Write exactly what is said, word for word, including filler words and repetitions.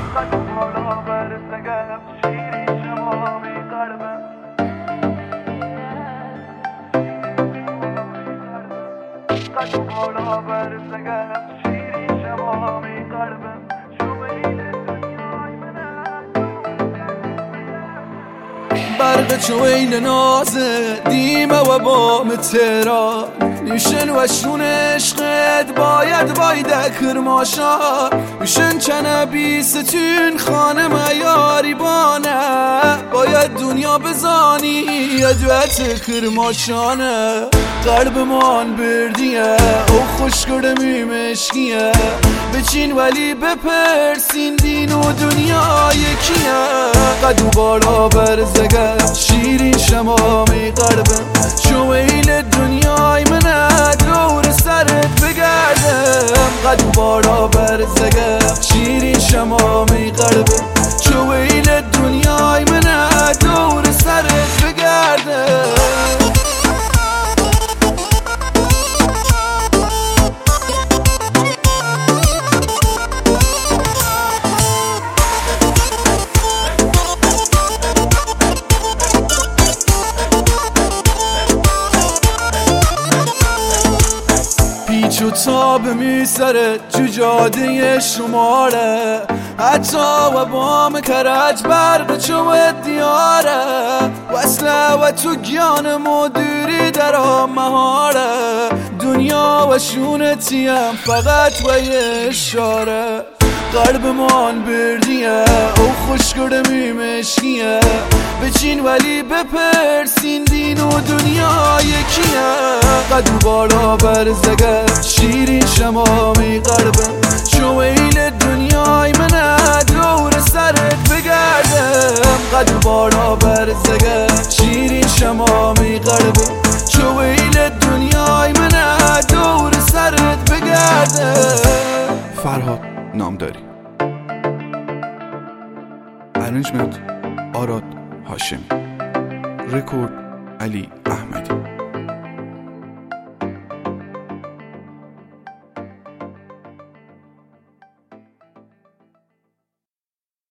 برق چوین نازه دیمه و بام تهران نیشن و شون عشقت باید باید کرماشا نیشن چنه بیستون خانه میاری بانه باید دنیا بزانی ادوت کرماشانه قلب مان بردیه او خوش کردمی مشکیه بچین ولی بپرسین دین و دنیا یکیه قدو بالا برزگه شیرین شمامی قلبم شویل دنیای منه دور سرت بگردم قدو بالا برزگه شیرین شمامی قلبم شویل دنیای منه دور سرت بگردم پیچ و تاب میسرت جو جاده شماره حتی و بام کرج برق چو دیاره وصله و تو گیان مدیری در مهاره دنیا و شونتیم فقط و یه اشاره قلب مان بردیه او خوش کردمی مشکیه بچین ولی بپرسین دین و دنیا یکیه قدو بالا برزگه شیرین شمامی قلبم شویل دنیای منه دور سرت بگردم قدو بالا برزگه شیرین شمامی قلبم شویل دنیای منه دور سرت بگردم. فرهاد نامداری، ارنجمنت آراد هاشمی، رکورد علی احمدی.